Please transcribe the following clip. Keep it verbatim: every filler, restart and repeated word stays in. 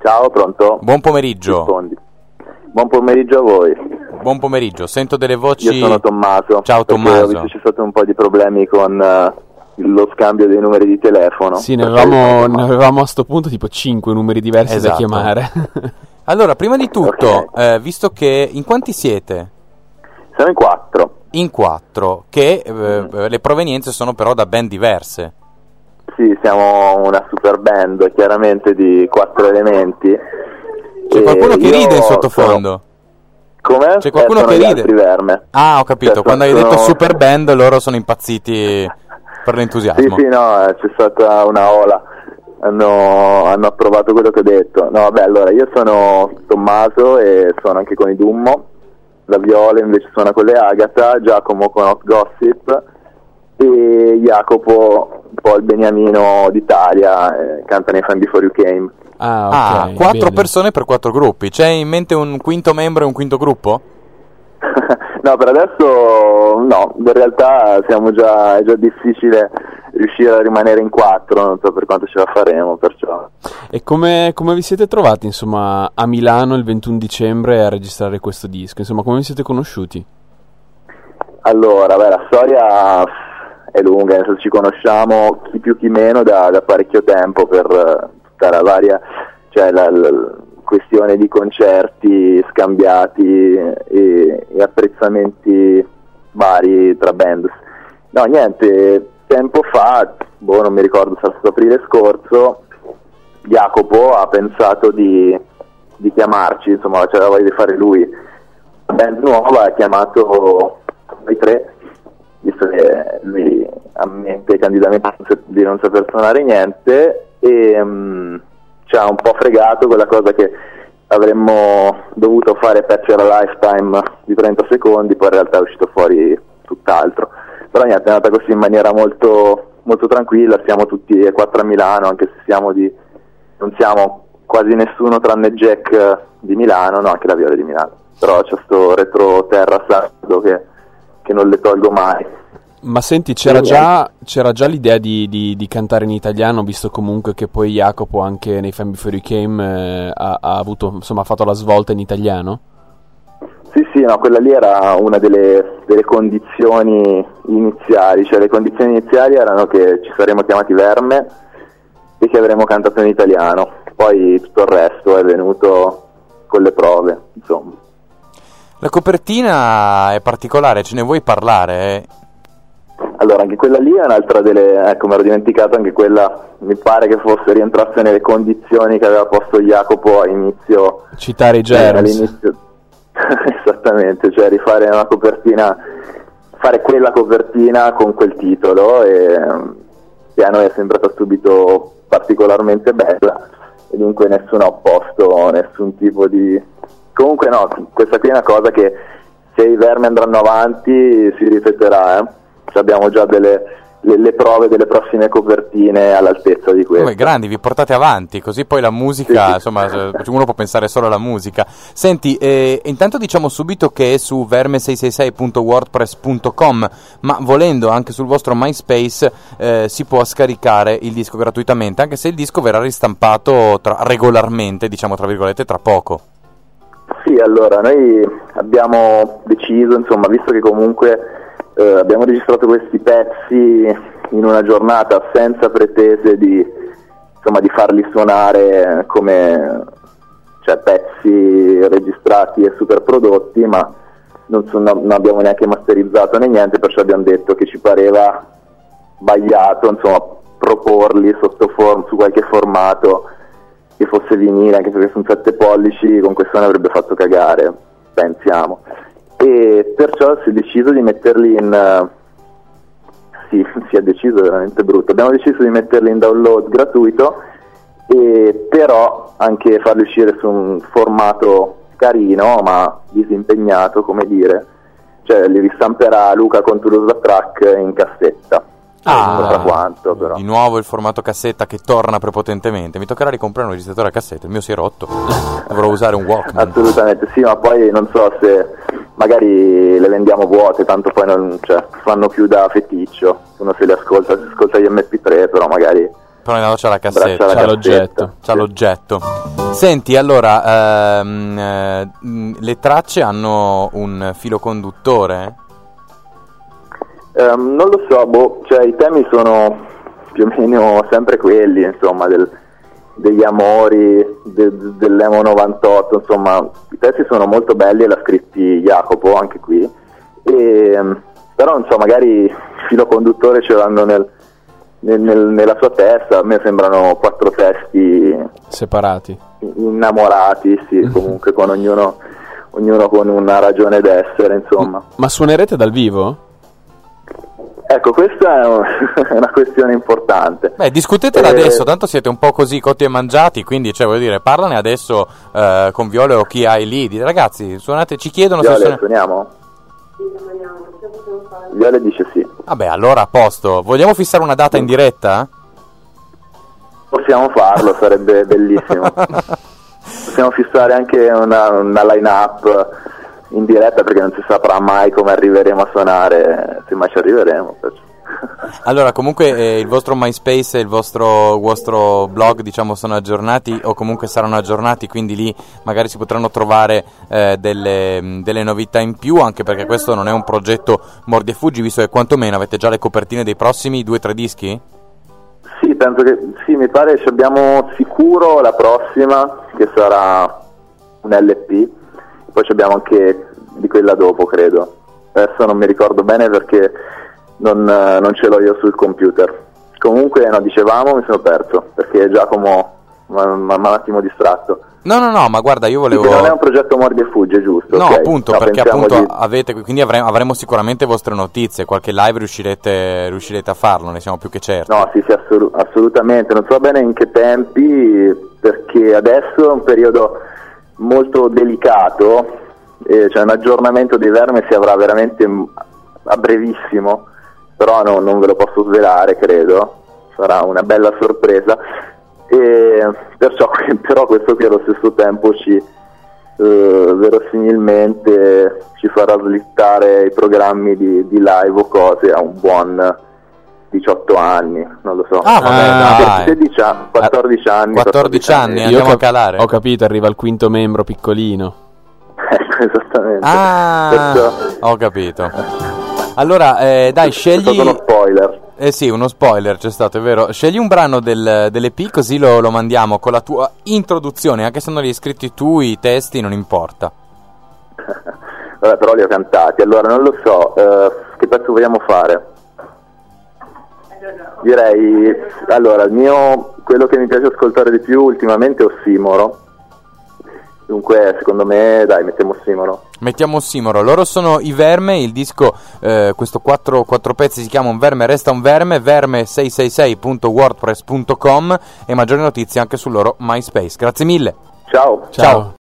Ciao, pronto? Buon pomeriggio. Rispondi. Buon pomeriggio a voi. Buon pomeriggio, sento delle voci... Io sono Tommaso. Ciao Tommaso. Ho visto che c'è stato un po' di problemi con uh, lo scambio dei numeri di telefono. Sì, ne avevamo, ne avevamo a sto punto tipo cinque numeri diversi Esatto. da chiamare. Allora, prima di tutto, Okay. eh, visto che... In quanti siete? Siamo in quattro. In quattro, che eh, Mm. le provenienze sono però da band diverse. Sì, siamo una super band, chiaramente di quattro elementi. C'è E qualcuno che io ride in sottofondo. sono- Come? C'è qualcuno Eh, sono che gli ride. altri Verme. Ah, ho capito, Cioè, quando hai sono- detto super band loro sono impazziti per Sì, l'entusiasmo. sì, no, eh, c'è stata una ola. Hanno, hanno approvato quello che ho detto. No, vabbè, allora, io sono Tommaso e sono anche con i Dummo. La Viola invece suona con le Agata, Giacomo con Hot Gossip e Jacopo, un po' il beniamino d'Italia, eh, canta nei Fan Before You Came. Ah, Ah, ok. quattro bene. persone per quattro gruppi. C'è in mente un quinto membro e un quinto gruppo? No, per adesso no, in realtà siamo già, è già difficile riuscire a rimanere in quattro, non so per quanto ce la faremo, perciò. E come, come vi siete trovati, insomma, a Milano il ventuno dicembre a registrare questo disco? Insomma, come vi siete conosciuti? Allora, beh, la storia è lunga, nel senso ci conosciamo chi più chi meno da, da parecchio tempo per eh, tutta la varia, cioè la, la- la questione di concerti scambiati e, e apprezzamenti vari tra band. No, niente, tempo fa, boh, non mi ricordo, sarà stato aprile scorso, Jacopo ha pensato di, di chiamarci, insomma, c'era voglia di fare lui una band nuova, ha chiamato noi tre, visto che lui ammette candidamente di non saper suonare niente, e um, ci ha un po' fregato quella cosa che avremmo dovuto fare Patcher a Lifetime di trenta secondi, poi in realtà è uscito fuori tutt'altro. Però niente, è andata così in maniera molto, molto tranquilla, siamo tutti e quattro a Milano, anche se siamo di, non siamo quasi nessuno tranne Jack di Milano, no, anche la Viola di Milano, però c'è sto retro terra sardo che, che non le tolgo mai. Ma senti, c'era già, c'era già l'idea di, di, di cantare in italiano, visto comunque che poi Jacopo anche nei Fan Before You Came eh, ha, ha avuto, insomma, ha fatto la svolta in italiano? Sì, sì, no, quella lì era una delle, delle condizioni iniziali, cioè le condizioni iniziali erano che ci saremmo chiamati Verme e che avremmo cantato in italiano, poi tutto il resto è venuto con le prove, insomma. La copertina è particolare, ce ne vuoi parlare? eh? Allora, anche quella lì è un'altra delle, ecco, mi ero dimenticato, anche quella mi pare che fosse rientrasse nelle condizioni che aveva posto Jacopo a inizio, Citare i eh, Germs. all'inizio, esattamente, cioè rifare una copertina, fare quella copertina con quel titolo, e um, che a noi è sembrata subito particolarmente bella, e dunque nessuno ha opposto nessun tipo di... Comunque no, questa qui è una cosa che se i Vermi andranno avanti si ripeterà, eh? Cioè, abbiamo già delle le, le prove delle prossime copertine all'altezza di questo. Come grandi, vi portate avanti, così poi la musica, Sì, sì. insomma, se- uno può pensare solo alla musica. Senti, eh, intanto diciamo subito che è su verme sei sei sei punto wordpress punto com, ma volendo anche sul vostro MySpace eh, si può scaricare il disco gratuitamente, anche se il disco verrà ristampato tra- regolarmente, diciamo tra virgolette, tra poco. Sì, allora, noi abbiamo deciso, insomma, visto che comunque eh, abbiamo registrato questi pezzi in una giornata senza pretese di, insomma, di farli suonare come, cioè, pezzi registrati e super prodotti, ma non, so- non abbiamo neanche masterizzato né niente, perciò abbiamo detto che ci pareva sbagliato, insomma, proporli sotto form- su qualche formato che fosse vinile, anche perché sono sette pollici, con questo ne avrebbe fatto cagare, pensiamo. E perciò si è deciso di metterli in... eh, sì, si è deciso, è veramente brutto. Abbiamo deciso di metterli in download gratuito, e però anche farli uscire su un formato carino, ma disimpegnato, come dire. Cioè li ristamperà Luca con Toulouse Track in cassetta. Ah, non so quanto, però. Di nuovo il formato cassetta che torna prepotentemente. Mi toccherà ricomprare un registratore a cassetta, il mio si è rotto. Dovrò usare un Walkman. Assolutamente sì, ma poi non so se magari le vendiamo vuote, tanto poi non, cioè, fanno più da feticcio, uno se le ascolta, si ascolta gli emme pi tre, però magari Però no, c'è la cassetta, Braccia alla c'ha cassetta. l'oggetto. c'ha l'oggetto. Senti, allora, ehm, eh, mh, le tracce hanno un filo conduttore? Ehm, non lo so, boh, cioè i temi sono più o meno sempre quelli, insomma, del, degli amori, de, dell'Emo novantotto, insomma, i testi sono molto belli e l'ha scritti Jacopo anche qui, e, però non so, magari il filo conduttore ce l'hanno nel, nel, nel, nella sua testa. A me sembrano quattro testi Separati. innamorati, sì, comunque con ognuno, ognuno con una ragione d'essere, insomma. Ma suonerete dal vivo? Ecco, questa è un- è una questione importante. Beh, discutetela Eh, adesso, tanto siete un po' così cotti e mangiati, quindi, cioè, voglio dire, parlane adesso eh, con Viole o chi hai lì. Dite, ragazzi, suonate, ci chiedono se Viole, suona... suoniamo? Viole dice sì. Vabbè, allora a posto. Vogliamo fissare una data in diretta? Possiamo farlo, sarebbe bellissimo. Possiamo fissare anche una, una line-up in diretta, perché non si saprà mai come arriveremo a suonare, se mai ci arriveremo. perciò. Allora, comunque eh, il vostro MySpace e il vostro, vostro blog, diciamo, sono aggiornati o comunque saranno aggiornati, quindi lì magari si potranno trovare eh, delle, delle novità in più, anche perché questo non è un progetto mordi e fuggi, visto che quantomeno avete già le copertine dei prossimi due o tre dischi? Sì, penso che sì, mi pare ci abbiamo sicuro la prossima, che sarà un L P, poi ci abbiamo anche di quella dopo, credo. Adesso non mi ricordo bene perché non, eh, non ce l'ho io sul computer. Comunque, no, dicevamo, mi sono perso, perché Giacomo mi ha un attimo distratto. No, no, no, ma guarda, io volevo... Quindi non è un progetto mordi e fugge, giusto? No, ok? appunto, No, perché pensiamo appunto di- avete, quindi avremo, avremo sicuramente vostre notizie, qualche live riuscirete, riuscirete a farlo, ne siamo più che certi. No, sì, sì, assolu- assolutamente. Non so bene in che tempi, perché adesso è un periodo molto delicato, e cioè un aggiornamento di Verme si avrà veramente m- a brevissimo, però no, non ve lo posso svelare, credo. Sarà una bella sorpresa. E perciò però questo qui allo stesso tempo ci eh, verosimilmente ci farà slittare i programmi di, di live o cose a un buon diciotto anni, non lo so. Ah, vabbè, Ah, dai. sedici anni, quattordici anni, quattordici anni, Io andiamo ho a calare. Ho capito, arriva il quinto membro piccolino. Ecco, esattamente. Ah, Perciò- ho capito. Allora, eh, dai, È scegli... stato uno spoiler. Eh sì, uno spoiler c'è stato, è vero. Scegli un brano del, dell'E P, così lo, lo mandiamo con la tua introduzione, anche se non li hai scritti tu, i testi, non importa. Vabbè, però li ho cantati. Allora, non lo so, eh, che pezzo vogliamo fare? Direi, allora, il mio, quello che mi piace ascoltare di più ultimamente è Ossimoro. Dunque, secondo me, dai, mettiamo Ossimoro. Mettiamo Ossimoro, loro sono i Verme, il disco, eh, questo quattro, quattro pezzi si chiama Un Verme Resta un Verme, verme sei sei sei punto wordpress punto com, e maggiori notizie anche sul loro MySpace. Grazie mille. Ciao. Ciao.